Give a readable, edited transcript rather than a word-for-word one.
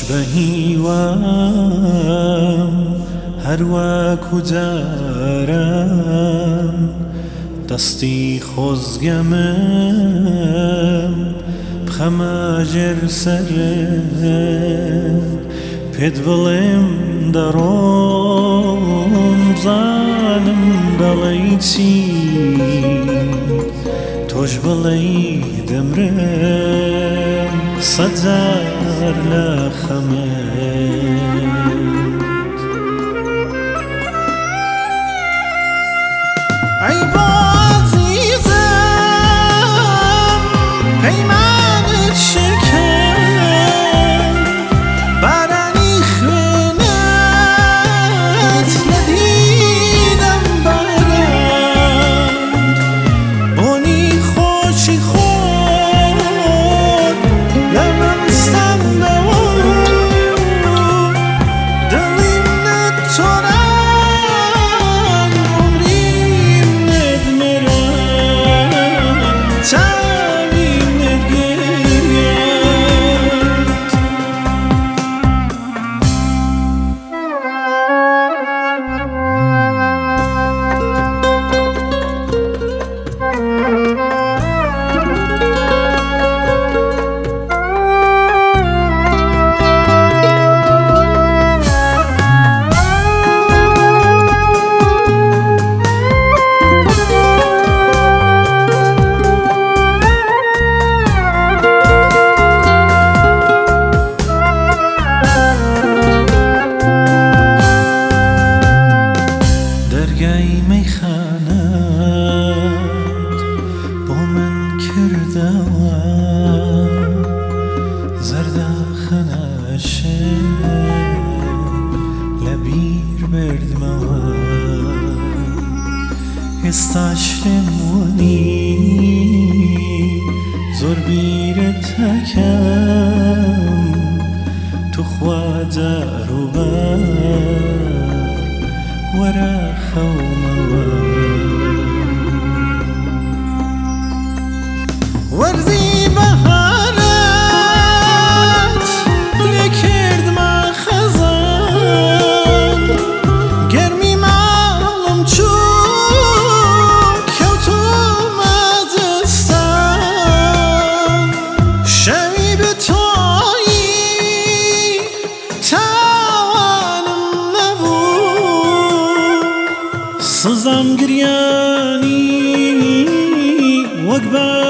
بهیوام هر وەکو جاران دەستی خۆزگەمم بخەماژێر سەرت پێت بڵێم دەڕۆم بزانم دەڵێی چی تۆش بڵێی دەمرم سەد جار لە خەمت ئەی بۆ عەزیزم پەیمانت شکەم بارانی خوێنت لە دیدەم باراند بۆنی خۆشی خۆت لە من ستاندەوە دڵیم نەتۆران عومریم نەدمێران چاویم نەگەیەت دەرگای مەیخانەت بۆ من کردەوە زەردەخەنەشێک لە بیر بردمەوە ئێستاش لێم وەنی زۆر بیرت دەکەم توخوا جاروبەر وەرە خەومەوە وەرزی بەهارەت لێ کردمە خەزان گەرمی ماڵم چوو کەوتومە جستان شەوی بتۆیی تاوانم نەبوو سزام گریانی وەک